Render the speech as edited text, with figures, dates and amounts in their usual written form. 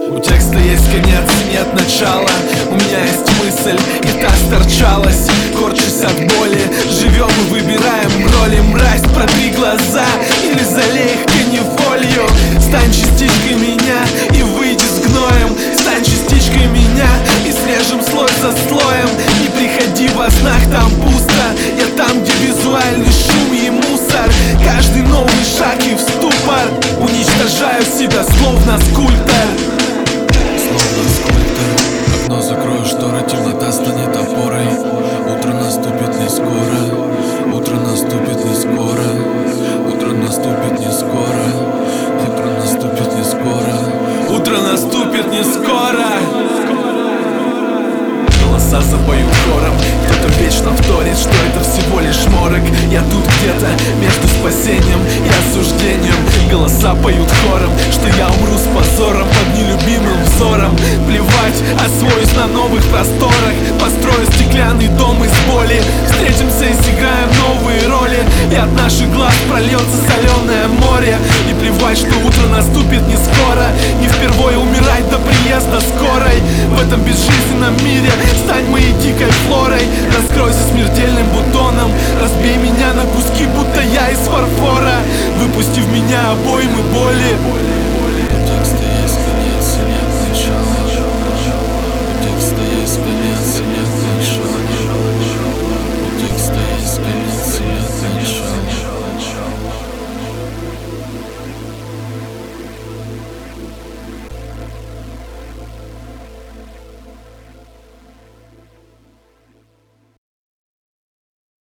У текста есть конец, нет начала. У меня есть мысль, и та сторчалась. Корчусь от боли, живем и выбираем роли. Мразь, протри глаза или залей их канифолью. Стань частичкой меня и выйди с гноем. Стань частичкой меня и срежем слой за слоем. Не приходи во снах, там пусто. Я там, где визуальный шум и мусор. Каждый новый шаг и в ступор. Уничтожаю себя, словно скульптор. Словно скульптор. Окно закрою, шторы, темнота станет опорой. Утро наступит не скоро. Утро наступит не скоро. Утро наступит не скоро. Утро наступит не скоро. Утро наступит не скоро. Голоса запоют хором. Кто-то вечно вторит, что это всего лишь морок. Я тут где-то между спасением и осуждением. Голоса поют хором, что я умру с позором под нелюбимым взором. Плевать, освоюсь на новых просторах. Построю стеклянный дом из боли. Встретимся и сыграем новые роли. И от наших глаз прольется соленое море. И плевать, что утро наступит не скоро. Не впервые умирать до приезда скорой. В этом безжизненном мире стань моей дикой флорой. Раскройся смертельным бутоном. Разбей меня на куски, будто я из фарфора. Выпусти в меня обоймы боли. У текста есть